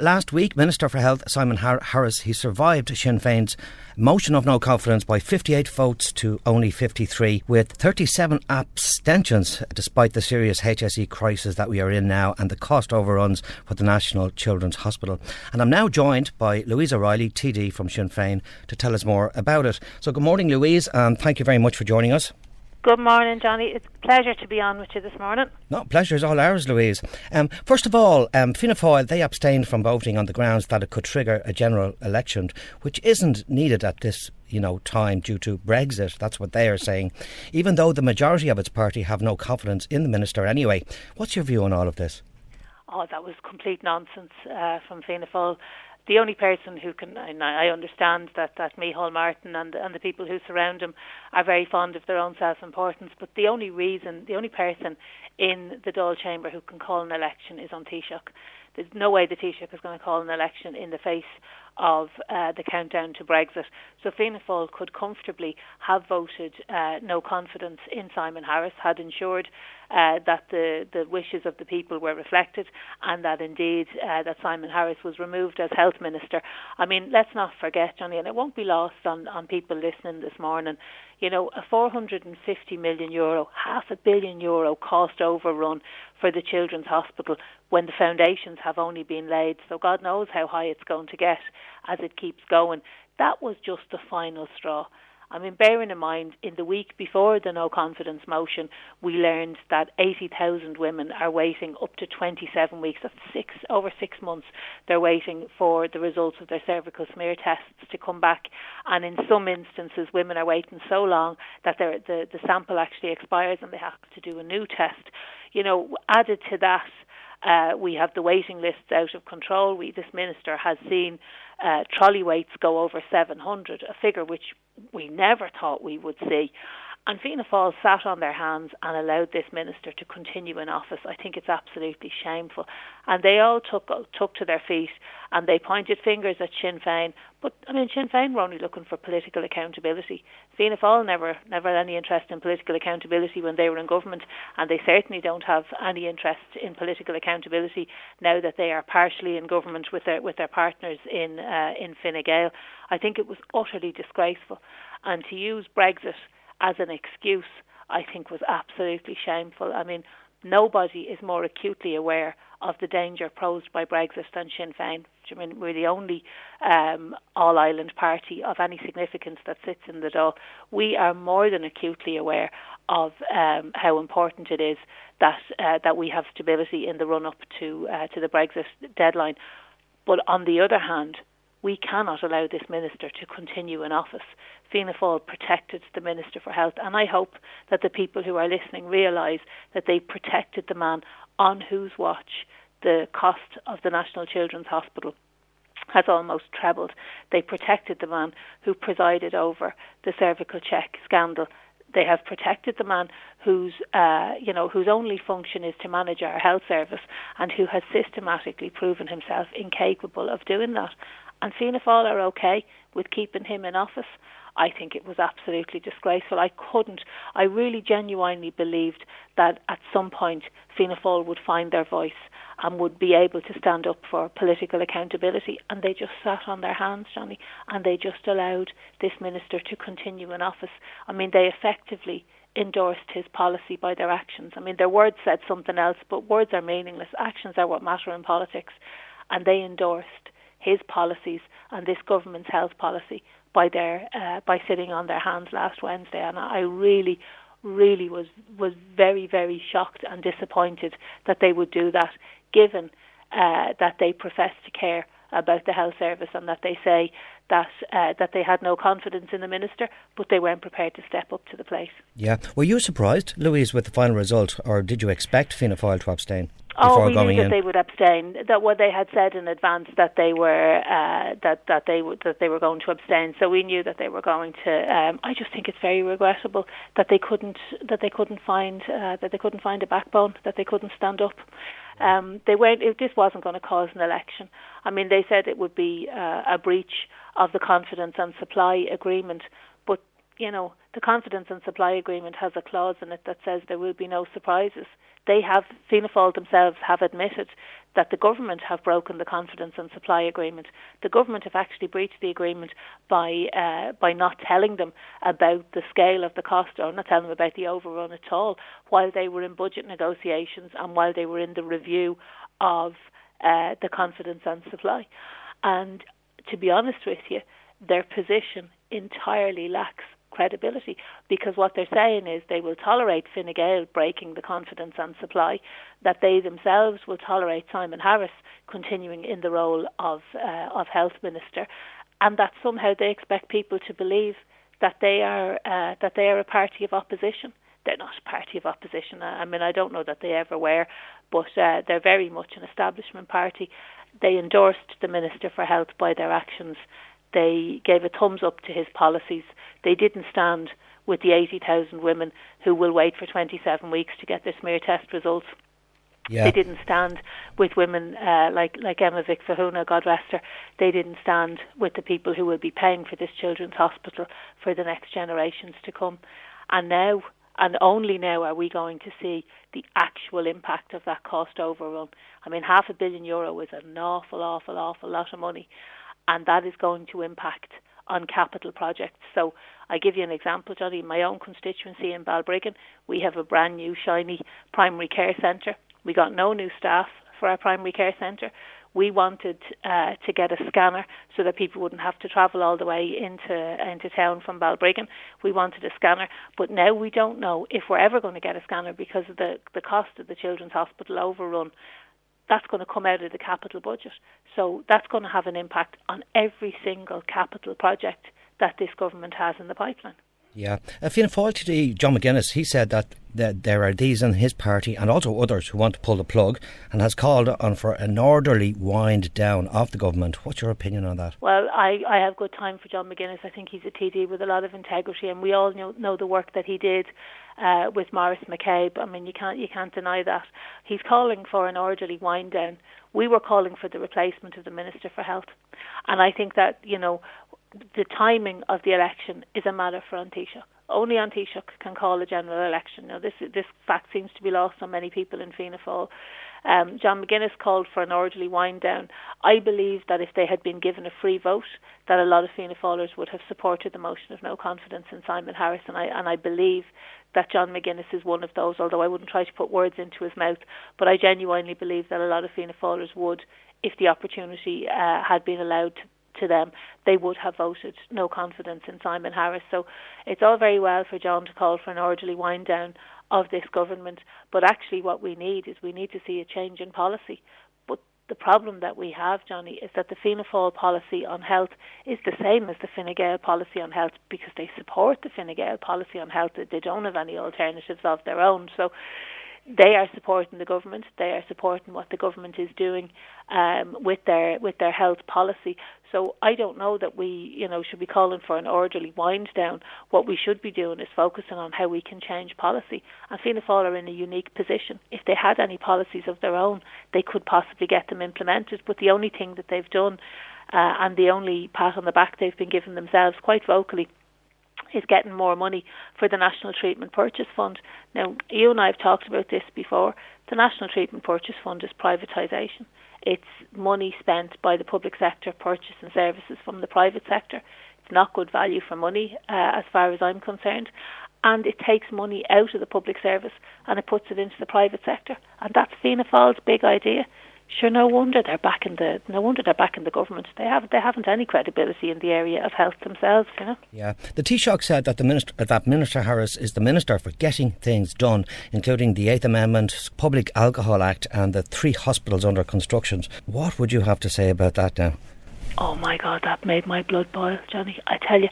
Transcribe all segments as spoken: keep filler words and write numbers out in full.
last week, Minister for Health Simon Harris, he survived Sinn Féin's motion of no confidence by fifty-eight votes to only fifty-three, with thirty-seven abstentions, despite the serious H S E crisis that we are in now and the cost overruns for the National Children's Hospital. And I'm now joined by Louise O'Reilly, T D from Sinn Féin, to tell us more about it. So good morning, Louise, and thank you very much for joining us. Good morning, Johnny. It's a pleasure to be on with you this morning. No, pleasure is all ours, Louise. Um, first of all, um, Fianna Fáil, they abstained from voting on the grounds that it could trigger a general election, which isn't needed at this you know, time due to Brexit. That's what they are saying, even though the majority of its party have no confidence in the minister anyway. What's your view on all of this? Oh, that was complete nonsense uh, from Fianna Fáil. The only person who can, and I understand that, that Micheál Martin and, and the people who surround him are very fond of their own self-importance, but the only reason, the only person in the Dáil chamber who can call an election is on Taoiseach. There's no way the Taoiseach is going to call an election in the face of uh, the countdown to Brexit. So Fianna Fáil could comfortably have voted uh, no confidence in Simon Harris, had ensured uh, that the, the wishes of the people were reflected, and that indeed uh, that Simon Harris was removed as Health Minister. I mean, let's not forget, Johnny, and it won't be lost on, on people listening this morning, you know, a four hundred fifty million euro, half a billion euro cost overrun for the Children's Hospital when the foundations have only been laid. So God knows how high it's going to get as it keeps going. That was just the final straw. I mean, bearing in mind, in the week before the no confidence motion, we learned that eighty thousand women are waiting up to twenty-seven weeks, that's six, over six months, they're waiting for the results of their cervical smear tests to come back. And in some instances, women are waiting so long that the, the sample actually expires and they have to do a new test. You know, added to that, Uh, we have the waiting lists out of control. We, this minister has seen uh, trolley waits go over seven hundred, a figure which we never thought we would see. And Fianna Fáil sat on their hands and allowed this minister to continue in office. I think it's absolutely shameful. And they all took took to their feet and they pointed fingers at Sinn Féin. But, I mean, Sinn Féin were only looking for political accountability. Fianna Fáil never, never had any interest in political accountability when they were in government, and they certainly don't have any interest in political accountability now that they are partially in government with their with their partners in uh, in Fine Gael. I think it was utterly disgraceful. And to use Brexit as an excuse, I think, was absolutely shameful. I mean, nobody is more acutely aware of the danger posed by Brexit than Sinn Féin. I mean, we're the only um, all-island party of any significance that sits in the Dáil. We are more than acutely aware of um, how important it is that uh, that we have stability in the run-up to uh, to the Brexit deadline. But on the other hand, we cannot allow this minister to continue in office. Fianna Fáil protected the Minister for Health, and I hope that the people who are listening realise that they protected the man on whose watch the cost of the National Children's Hospital has almost trebled. They protected the man who presided over the cervical check scandal. They have protected the man whose, uh, you know, whose only function is to manage our health service, and who has systematically proven himself incapable of doing that. And Fianna Fáil are okay with keeping him in office. I think it was absolutely disgraceful. I couldn't, I really genuinely believed that at some point Fianna Fáil would find their voice and would be able to stand up for political accountability, and they just sat on their hands, Johnny, and they just allowed this minister to continue in office. I mean, they effectively endorsed his policy by their actions. I mean, their words said something else, but words are meaningless. Actions are what matter in politics, and they endorsed his policies and this government's health policy by their uh, by sitting on their hands last Wednesday. And I really, really was was very, very shocked and disappointed that they would do that, given uh, that they profess to care about the health service and that they say that uh, that they had no confidence in the minister, but they weren't prepared to step up to the plate. Yeah. Were you surprised, Louise, with the final result, or did you expect Fianna Fáil to abstain? Oh, we knew that in? they would abstain. That what they had said in advance that they were uh, that that they would that they were going to abstain. So we knew that they were going to. Um, I just think it's very regrettable that they couldn't that they couldn't find uh, that they couldn't find a backbone, that they couldn't stand up. Um, they weren't. It, this wasn't going to cause an election. I mean, they said it would be uh, a breach of the confidence and supply agreement, but you know, the confidence and supply agreement has a clause in it that says there will be no surprises. They have, Fianna Fáil themselves have admitted that the government have broken the confidence and supply agreement. The government have actually breached the agreement by uh, by not telling them about the scale of the cost, or not telling them about the overrun at all, while they were in budget negotiations and while they were in the review of uh, the confidence and supply. And to be honest with you, their position entirely lacks credibility, because what they're saying is they will tolerate Fine Gael breaking the confidence and supply, that they themselves will tolerate Simon Harris continuing in the role of uh, of health minister, and that somehow they expect people to believe that they are uh, that they are a party of opposition. They're not a party of opposition. I mean, I don't know that they ever were, but uh, they're very much an establishment party. They endorsed the Minister for Health by their actions. They gave a thumbs up to his policies. They didn't stand with the eighty thousand women who will wait for twenty-seven weeks to get their smear test results. Yeah. They didn't stand with women uh, like, like Emma Vic Fahuna, God rest her. They didn't stand with the people who will be paying for this children's hospital for the next generations to come. And now, and only now, are we going to see the actual impact of that cost overrun. I mean, half a billion euro is an awful, awful, awful lot of money, and that is going to impact on capital projects. So I give you an example, Johnny. In my own constituency in Balbriggan, we have a brand new shiny primary care centre. We got no new staff for our primary care centre. We wanted uh, to get a scanner so that people wouldn't have to travel all the way into into town from Balbriggan. We wanted a scanner, but now we don't know if we're ever going to get a scanner because of the, the cost of the Children's Hospital overrun. That's going to come out of the capital budget. So that's going to have an impact on every single capital project that this government has in the pipeline. Yeah. Uh, Fianna Fáil today, John McGuinness, he said that, that there are these in his party and also others who want to pull the plug, and has called on for an orderly wind down of the government. What's your opinion on that? Well, I, I have good time for John McGuinness. I think he's a T D with a lot of integrity, and we all know, know the work that he did uh, with Maurice McCabe. I mean, you can't you can't deny that. He's calling for an orderly wind down. We were calling for the replacement of the Minister for Health, and I think that, you know, the timing of the election is a matter for An Taoiseach. Only An Taoiseach can call a general election. Now, this this fact seems to be lost on many people in Fianna Fáil. Um, John McGuinness called for an orderly wind down. I believe that if they had been given a free vote, that a lot of Fianna Fáilers would have supported the motion of no confidence in Simon Harris, and I and I believe that John McGuinness is one of those, although I wouldn't try to put words into his mouth, but I genuinely believe that a lot of Fianna Fáilers would, if the opportunity uh, had been allowed to to them, they would have voted no confidence in Simon Harris. So it's all very well for John to call for an orderly wind down of this government, but actually what we need is we need to see a change in policy. But the problem that we have, Johnny, is that the Fianna Fáil policy on health is the same as the Fine Gael policy on health, because they support the Fine Gael policy on health. They don't have any alternatives of their own. So they are supporting the government. They are supporting what the government is doing um, with their with their health policy. So I don't know that we, you know, should be calling for an orderly wind down. What we should be doing is focusing on how we can change policy. And Fianna Fáil are in a unique position. If they had any policies of their own, they could possibly get them implemented. But the only thing that they've done, uh, and the only pat on the back they've been giving themselves quite vocally, is getting more money for the National Treatment Purchase Fund. Now, you and I have talked about this before. The National Treatment Purchase Fund is privatisation. It's money spent by the public sector purchasing services from the private sector. It's not good value for money, uh, as far as I'm concerned. And it takes money out of the public service and it puts it into the private sector. And that's Fianna Fáil's big idea. Sure, no wonder they're back in the no wonder they're back in the government. They have they haven't any credibility in the area of health themselves, you know. Yeah, the Taoiseach said that the minister that Minister Harris is the minister for getting things done, including the Eighth Amendment, Public Alcohol Act, and the three hospitals under construction. What would you have to say about that now? Oh my God, that made my blood boil, Johnny. I tell you,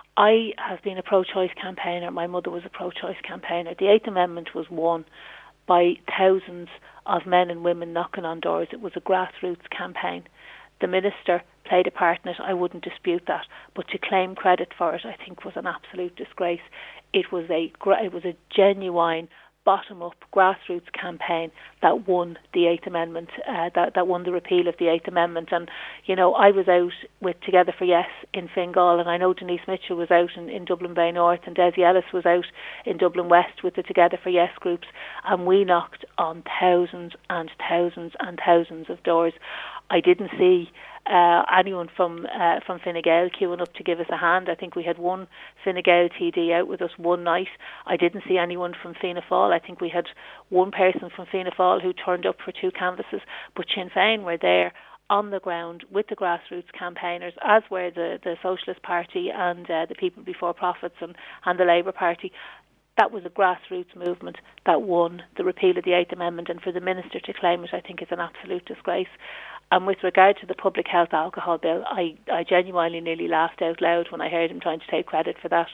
I have been a pro-choice campaigner. My mother was a pro-choice campaigner. The Eighth Amendment was won by thousands of men and women knocking on doors. It was a grassroots campaign. The minister played a part in it. I wouldn't dispute that, but to claim credit for it, I think, was an absolute disgrace. It was a it was a genuine bottom-up grassroots campaign that won the Eighth Amendment, uh, that, that won the repeal of the Eighth Amendment. And, you know, I was out with Together for Yes in Fingal, and I know Denise Mitchell was out in, in Dublin Bay North, and Desi Ellis was out in Dublin West with the Together for Yes groups, and we knocked on thousands and thousands and thousands of doors. I didn't see uh, anyone from uh, from Fine Gael queuing up to give us a hand. I think we had one Fine Gael T D out with us one night. I didn't see anyone from Fianna Fáil. I think we had one person from Fianna Fáil who turned up for two canvasses, but Sinn Féin were there on the ground with the grassroots campaigners, as were the, the Socialist Party and uh, the People Before Profits and, and the Labour Party. That was a grassroots movement that won the repeal of the Eighth Amendment, and for the Minister to claim it, I think, is an absolute disgrace. And with regard to the Public Health Alcohol Bill, I, I genuinely nearly laughed out loud when I heard him trying to take credit for that.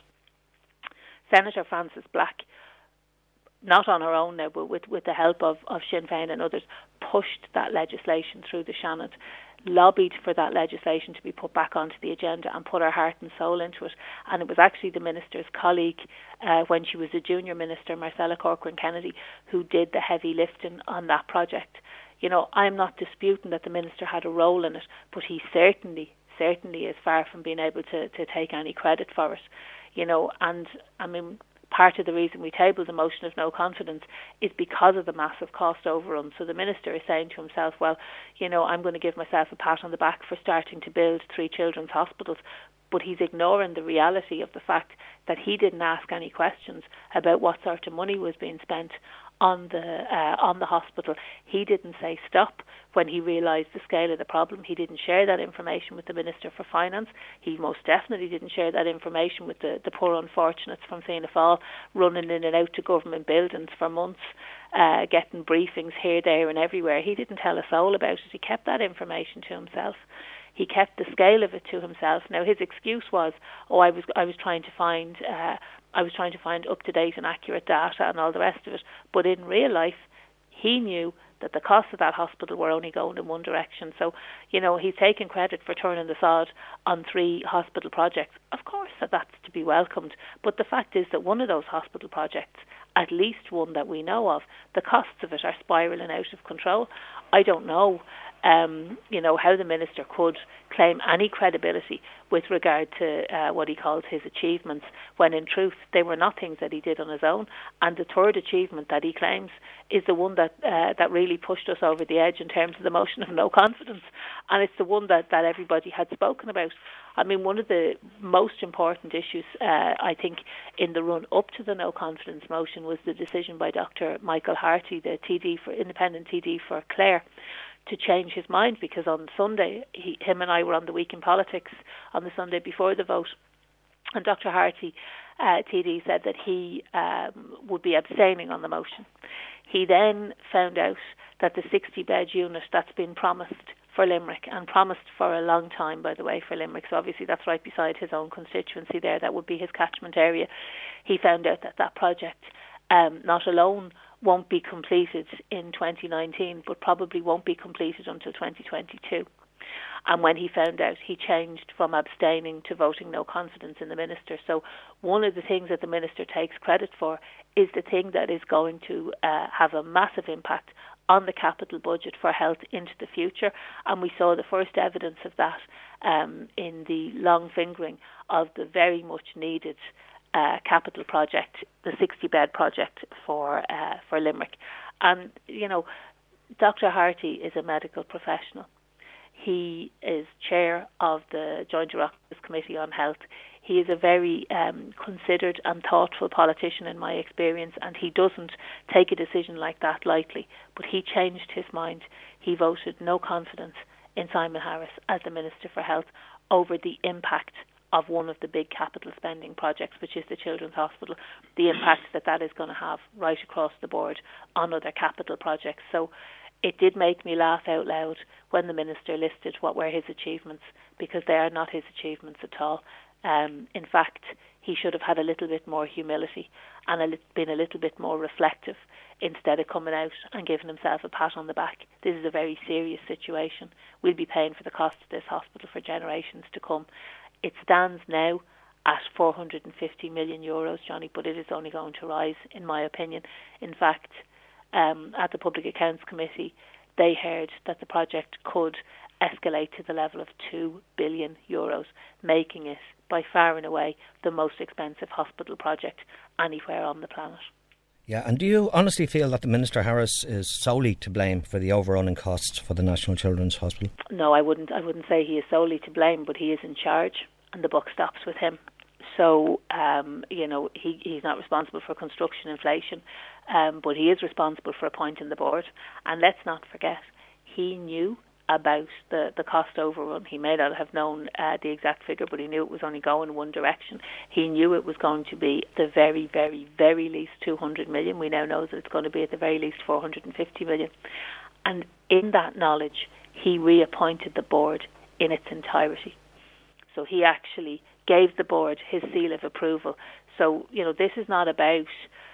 Senator Frances Black, not on her own now, but with, with the help of, of Sinn Féin and others, pushed that legislation through the Seanad, lobbied for that legislation to be put back onto the agenda and put her heart and soul into it. And it was actually the Minister's colleague, uh, when she was a junior minister, Marcella Corcoran-Kennedy, who did the heavy lifting on that project. You know, I'm not disputing that the Minister had a role in it, but he certainly, certainly is far from being able to, to take any credit for it. You know, and I mean, part of the reason we tabled the motion of no confidence is because of the massive cost overrun. So the Minister is saying to himself, well, you know, I'm going to give myself a pat on the back for starting to build three children's hospitals. But he's ignoring the reality of the fact that he didn't ask any questions about what sort of money was being spent on the uh, on the hospital. He didn't say stop when he realised the scale of the problem. He didn't share that information with the Minister for Finance. He most definitely didn't share that information with the, the poor unfortunates from Fianna Fáil running in and out to government buildings for months, uh, getting briefings here, there and everywhere. He didn't tell a soul about it. He kept that information to himself. He kept the scale of it to himself. Now his excuse was, oh, I was I was trying to find uh, I was trying to find up to date and accurate data and all the rest of it. But in real life, he knew that the costs of that hospital were only going in one direction. So, you know, he's taken credit for turning the sod on three hospital projects. Of course, that that's to be welcomed. But the fact is that one of those hospital projects, at least one that we know of, the costs of it are spiralling out of control. I don't know. Um, you know, how the Minister could claim any credibility with regard to uh, what he called his achievements, when in truth they were not things that he did on his own. And the third achievement that he claims is the one that uh, that really pushed us over the edge in terms of the motion of no confidence, and it's the one that, that everybody had spoken about. I mean, one of the most important issues, uh, I think, in the run-up to the no confidence motion was the decision by Doctor Michael Harty, the T D for independent T D for Clare, to change his mind, because on Sunday, he, him and I were on the Week in Politics on the Sunday before the vote, and Doctor Harty, uh, T D, said that he um, would be abstaining on the motion. He then found out that the sixty bed unit that's been promised for Limerick, and promised for a long time, by the way, for Limerick, so obviously that's right beside his own constituency there, that would be his catchment area. He found out that that project, um, not alone won't be completed in twenty nineteen, but probably won't be completed until twenty twenty-two. And when he found out, he changed from abstaining to voting no confidence in the Minister. So one of the things that the Minister takes credit for is the thing that is going to uh, have a massive impact on the capital budget for health into the future. And we saw the first evidence of that um, in the long fingering of the very much needed uh, capital project, the sixty bed project for uh, for Limerick. And, you know, Doctor Harty is a medical professional. He is chair of the Joint Oireachtas Committee on Health. He is a very um, considered and thoughtful politician in my experience, and he doesn't take a decision like that lightly. But he changed his mind. He voted no confidence in Simon Harris as the Minister for Health over the impact of one of the big capital spending projects, which is the Children's Hospital, the impact that that is going to have right across the board on other capital projects. So it did make me laugh out loud when the Minister listed what were his achievements, because they are not his achievements at all. Um, in fact, he should have had a little bit more humility and a li- been a little bit more reflective instead of coming out and giving himself a pat on the back. This is a very serious situation. We'll be paying for the cost of this hospital for generations to come. It stands now at four hundred fifty million euros, Johnny, but it is only going to rise, in my opinion. In fact, um, at the Public Accounts Committee, they heard that the project could escalate to the level of two billion euros, making it by far and away the most expensive hospital project anywhere on the planet. Yeah, and do you honestly feel that the Minister Harris is solely to blame for the overrunning costs for the National Children's Hospital? No, I wouldn't. I wouldn't say he is solely to blame, but he is in charge, and the buck stops with him. So, um, you know, he, he's not responsible for construction inflation, um, but he is responsible for appointing the board. And let's not forget, he knew about the, the cost overrun. He may not have known uh, the exact figure, but he knew it was only going one direction. He knew it was going to be the very, very, very least two hundred million. We now know that it's going to be at the very least four hundred fifty million. And in that knowledge, he reappointed the board in its entirety. So he actually gave the board his seal of approval. So, you know, this is not about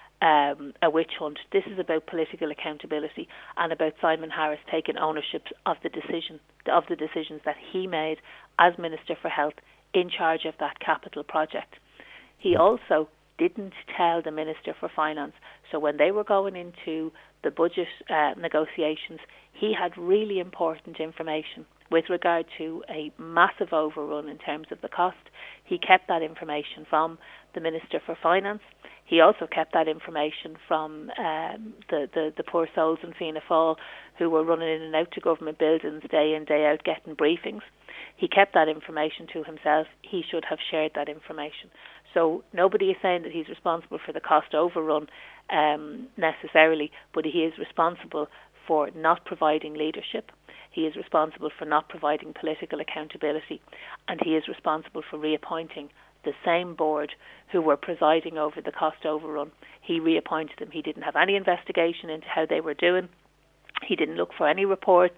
Um, a witch hunt. This is about political accountability and about Simon Harris taking ownership of the decision of the decisions that he made as Minister for Health in charge of that capital project. He also didn't tell the Minister for Finance. So when they were going into the budget uh, negotiations, he had really important information with regard to a massive overrun in terms of the cost. He kept that information from the Minister for Finance. He also kept that information from um, the, the, the poor souls in Fianna Fáil who were running in and out to government buildings day in, day out, getting briefings. He kept that information to himself. He should have shared that information. So nobody is saying that he's responsible for the cost overrun um, necessarily, but he is responsible for not providing leadership. He is responsible for not providing political accountability, and he is responsible for reappointing the same board who were presiding over the cost overrun. He reappointed them. He didn't have any investigation into how they were doing. He didn't look for any reports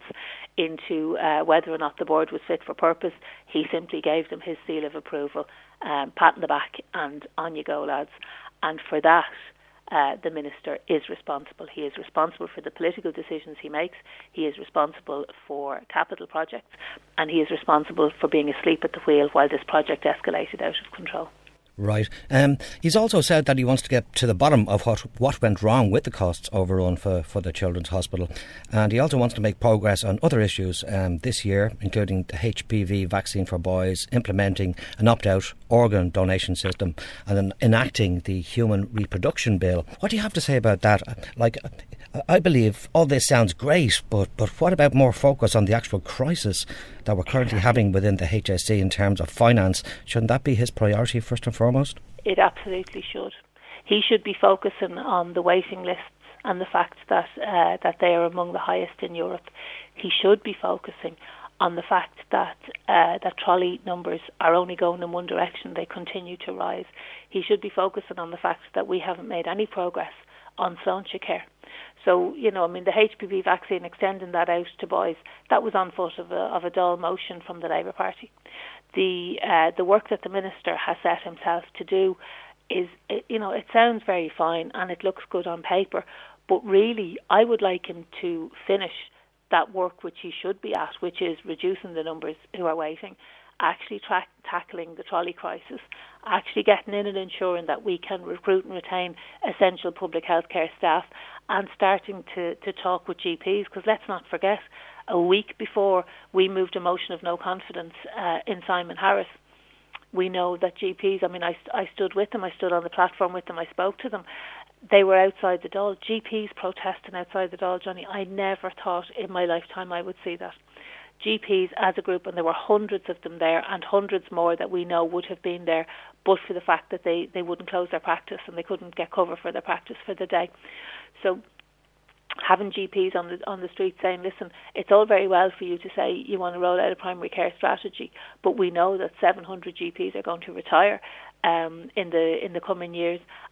into uh, whether or not the board was fit for purpose. He simply gave them his seal of approval, um, pat on the back, and on you go, lads. And for that, Uh, the Minister is responsible. He is responsible for the political decisions he makes. He is responsible for capital projects, and he is responsible for being asleep at the wheel while this project escalated out of control. Right. Um, he's also said that he wants to get to the bottom of what, what went wrong with the costs overrun for, for the Children's Hospital. And he also wants to make progress on other issues um, this year, including the H P V vaccine for boys, implementing an opt-out organ donation system, and then enacting the Human Reproduction Bill. What do you have to say about that? Like, I believe all this sounds great, but, but what about more focus on the actual crisis that we're currently having within the H S C in terms of finance? Shouldn't that be his priority first and foremost? It absolutely should. He should be focusing on the waiting lists and the fact that uh, that they are among the highest in Europe. He should be focusing on the fact that uh, that trolley numbers are only going in one direction. They continue to rise. He should be focusing on the fact that we haven't made any progress on Sláinte care. So, you know, I mean, the H P V vaccine, extending that out to boys, that was on foot of a, of a dull motion from the Labour Party. The uh, the work that the Minister has set himself to do is, you know, it sounds very fine and it looks good on paper, but really I would like him to finish that work which he should be at, which is reducing the numbers who are waiting, actually tra- tackling the trolley crisis, actually getting in and ensuring that we can recruit and retain essential public healthcare staff, and starting to, to talk with G Ps, because let's not forget, a week before we moved a motion of no confidence uh, in Simon Harris, we know that G Ps, I mean, I, I stood with them, I stood on the platform with them, I spoke to them. They were outside the Dáil. G Ps protesting outside the Dáil, Johnny. I never thought in my lifetime I would see that. G Ps as a group, and there were hundreds of them there, and hundreds more that we know would have been there, but for the fact that they, they wouldn't close their practice and they couldn't get cover for their practice for the day. So having G Ps on the on the street saying, listen, it's all very well for you to say you want to roll out a primary care strategy, but we know that seven hundred G Ps are going to retire um, in the in the coming years,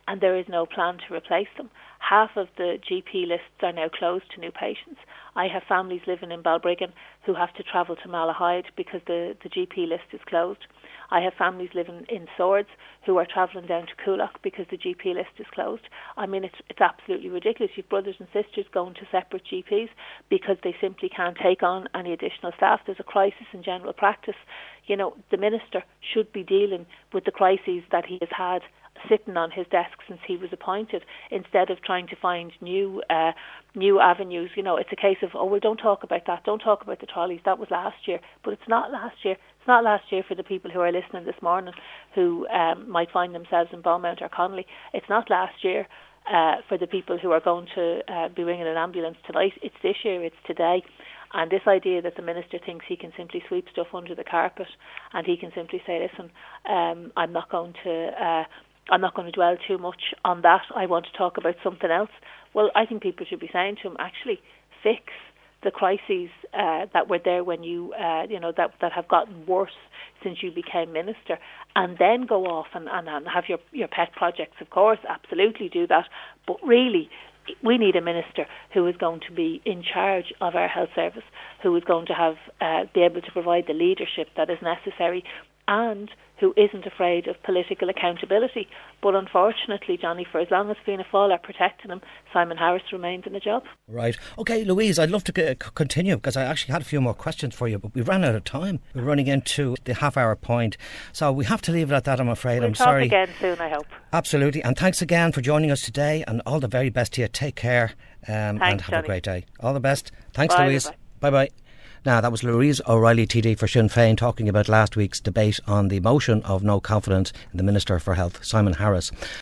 and there is no plan to replace them. Half of the G P lists are now closed to new patients. I have families living in Balbriggan who have to travel to Malahide because the, the G P list is closed. I have families living in Swords who are travelling down to Coolock because the G P list is closed. I mean, it's it's absolutely ridiculous. You've brothers and sisters going to separate G Ps because they simply can't take on any additional staff. There's a crisis in general practice. You know, the Minister should be dealing with the crises that he has had sitting on his desk since he was appointed, instead of trying to find new uh, new avenues. You know, it's a case of, oh, well, don't talk about that, don't talk about the trolleys, that was last year. But it's not last year. It's not last year for the people who are listening this morning who um, might find themselves in Beaumont or Connolly. It's not last year uh, for the people who are going to uh, be ringing an ambulance tonight. It's this year, it's today. And this idea that the Minister thinks he can simply sweep stuff under the carpet and he can simply say, listen, um, I'm not going to... Uh, I'm not going to dwell too much on that. I want to talk about something else. Well, I think people should be saying to him, actually, fix the crises uh, that were there when you, uh, you know, that that have gotten worse since you became minister, and then go off and, and, and have your, your pet projects, of course, absolutely do that. But really, we need a minister who is going to be in charge of our health service, who is going to have uh, be able to provide the leadership that is necessary, and who isn't afraid of political accountability. But unfortunately, Johnny, for as long as Fianna Fáil are protecting him, Simon Harris remains in the job. Right. OK, Louise, I'd love to c- continue because I actually had a few more questions for you, but we ran out of time. We're running into the half-hour point. So we have to leave it at that, I'm afraid. We'll I'm talk sorry. again soon, I hope. Absolutely. And thanks again for joining us today, and all the very best to you. Take care um, thanks, and have Johnny. a great day. All the best. Thanks, Bye, Louise. bye-bye. Bye-bye. Now, that was Louise O'Reilly, T D for Sinn Féin, talking about last week's debate on the motion of no confidence in the Minister for Health, Simon Harris.